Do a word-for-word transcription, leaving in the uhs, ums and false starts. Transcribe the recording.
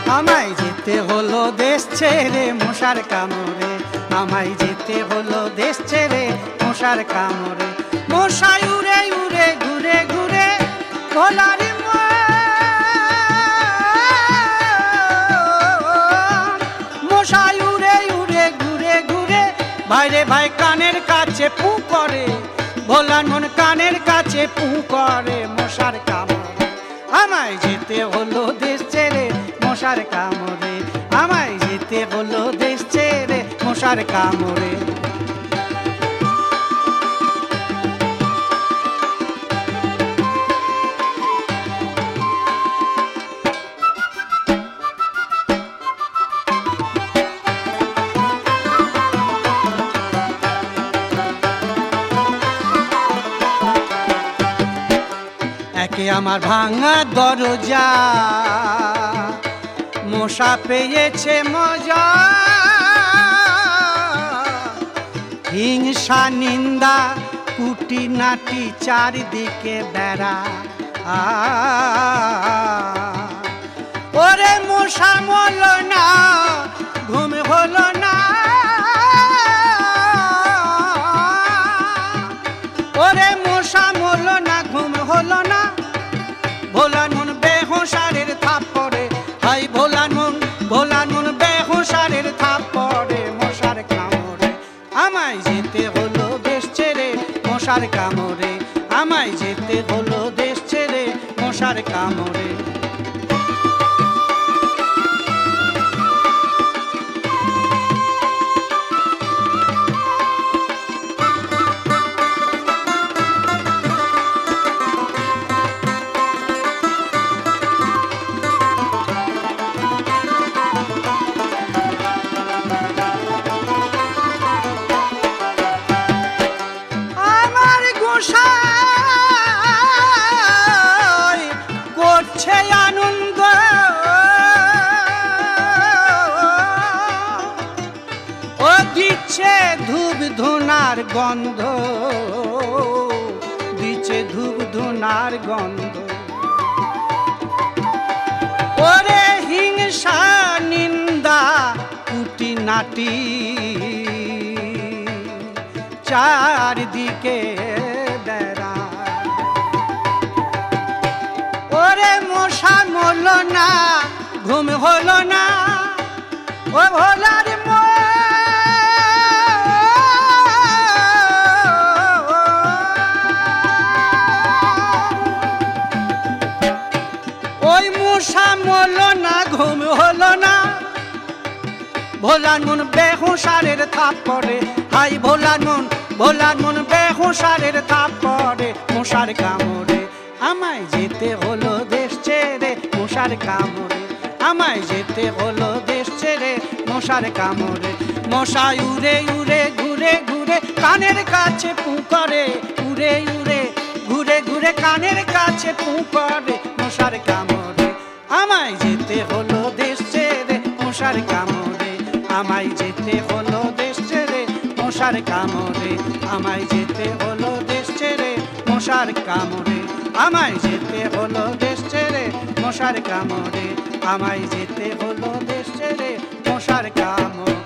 আমায় যেতে হলো দেশ ছেড়ে মশার কামড়ে, আমায় যেতে হলো দেশ ছেড়ে মশার কামড়ে। মশাই উড়ে উড়ে ঘুরে ঘুরে ভোলার মশাই উড়ে উড়ে ঘুরে ঘুরে ভাইরে ভাই কানের কাছে পু করে, ভোলার মন কানের কাছে পু করে মশার কামড়ে। আমায় যেতে হলো দেশ ছেড়ে মশার কামড়ে, আমায় যেতে হলো দেশ ছেড়ে মশার কামড়ে। একে আমার ভাঙা দরজা মশা পেয়েছে মজা, হিংসা নিন্দা কুটি নাটি চারিদিকে বেড়া। ওরে মশা মলো না ঘুম হলো না, ওরে মশা মলো না ঘুম হলো না। ভোলা নুন বেহুঁশারের থাপ্পড়ে, হাই ভোলা নুন ভোলা নুন বেহুঁশারের থাপ্পড়ে মশার কামড়ে। আমায় যেতে হলো দেশ ছেড়ে মশার কামড়ে, আমায় যেতে হলো দেশ ছেড়ে মশার কামড়ে। করছে আনন্দ ও দিচ্ছে ধূপ ধুনার গন্ধ, দিচ্ছে ধূপ ধুনার গন্ধ। ওরে হিংসা নিন্দা কুটি নাটি চারদিকে বেড়া। ওরে মশা মরলো না ঘুম হলো না, ও ভোলার ওই মশা মরলো না ঘুম হলো না। ভোলা নুন বেহুঁশারের থাপ্পড়ে, হাই ভোলা নুন ভোলা নুন বেহুঁশারের থাপ্পড়ে মশার কামড়ে। আমায় যেতে হলো দেশ ছেড়ে মশার কামড়ে, আমায় যেতে হলো দেশ ছেড়ে মশার কামড়ে। মশাই উড়ে উড়ে ঘুরে ঘুরে কানের কাছে পু করে, উড়ে উড়ে ঘুরে ঘুরে কানের কাছে পু করে মশার কামড়ে। আমায় যেতে হলো দেশ ছেড়ে মশার কামড়ে, আমায় যেতে হলো দেশ ছেড়ে মশার কামড়ে, আমায় যেতে হলো দেশ ছেড়ে মশার কামড়ে, আমায় যেতে হলো দেশ ছেড়ে মশার কামড়ে, আমায় যেতে হলো দেশ ছেড়ে মশার কামড়ে।